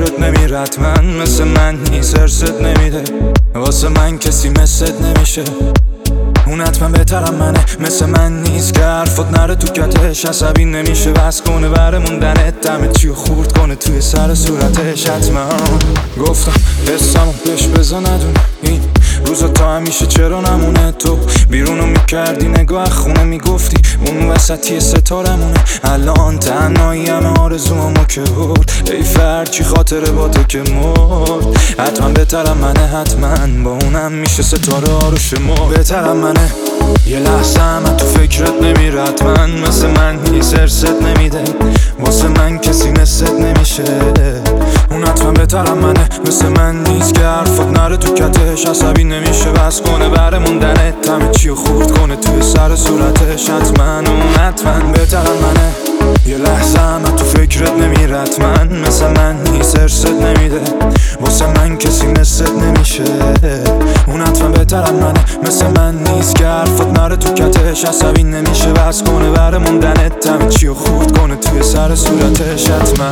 فکرت نمیره حتما مثل من نیست ارست نمیده واسه من کسی مثلت نمیشه اون حتما بهترم منه مثل من نیست که حرفات نره تو کتش عصبی نمیشه بس کنه بره موندنت دمه چیو خورد کنه توی سر صورتش حتما گفتم حسمو بهش بزا ندونه این روزا تا همیشه چرا نمونه تو بیرونو میکردی نگاه خونه میگفتی اون وسطی ستارمونه الان تنهایی همه آرزومو که بود ای فرچی خاطره با تو که مرد حتما بهترم منه حتما با اونم میشه ستاره ها رو شمرد بهترم منه یه لحظه من تو فکرت نمیره حتما مثل من نیست ارست نمیده واسه من کسی مثلت نمیشه اون حتما بهترم منه مثل من نیست که حرفات نره تو کتش عصبی نمیشه بس کنه بره موندنت همه چیو خورد کنه توی سر صورتش حتما اون حتما بهترم منه یه لحظه من تو فکرت نمیره حتما مثل من نیست ارست نمیده واسه من کسی مثلت نمیشه اون حتما بهترم منه مثل من نیست که حرفات نره تو کتش عصبی نمیشه بس کنه بره موندنت همه چیو خورد کنه توی سر صورتش حتما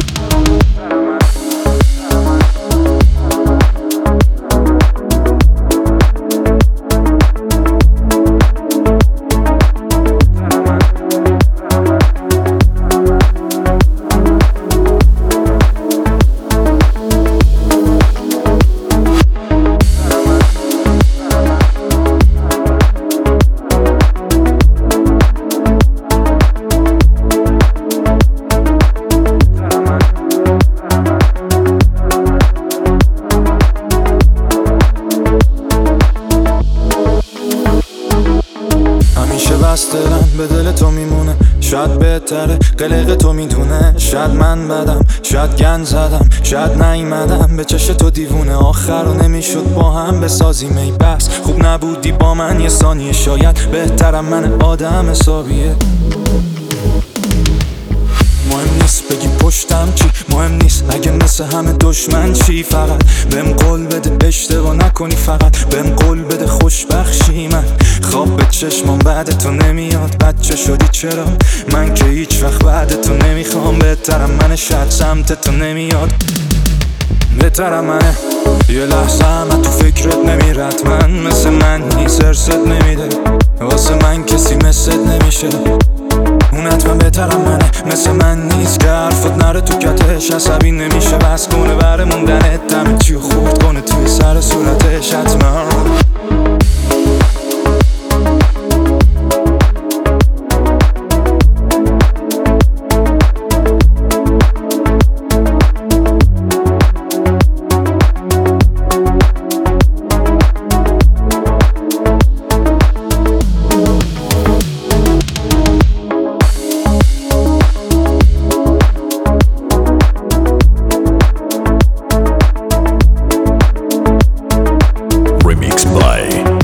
بس دلم به دل تو میمونه شاید بهتره قلق تو میدونه شاید من بدم شاید گند زدم شاید نیومدم به چش تو دیوونه آخر رو نمیشد با هم بسازیم ای بس خوب نبودی با من یه ثانیه شاید بهترم من آدم حسابیه مهم نیست بگی پشتم چی مهم نیست اگه مثل همه دشمن چی فقط بهم قول بده اشتباه نکنی فقط بهم قول بده خوشبخشی من خواب به چشمام بعد تو نمیاد بچه شدی چرا من که هیچ وقت بعد تو نمیخوام بهترم من شاید سمت تو نمیاد بهترم منه یه لحظه من تو فکرت نمیره حتما مثل من نیست ارست نمیده واسه من کسی مثلت نمیشه اون حتما بهترم منه مثل من نیست که حرفات نره تو کتش عصبی نمیشه بس کنه بره موندنت همه چیو خورد کنه توی سر صورتش حتما Remixed by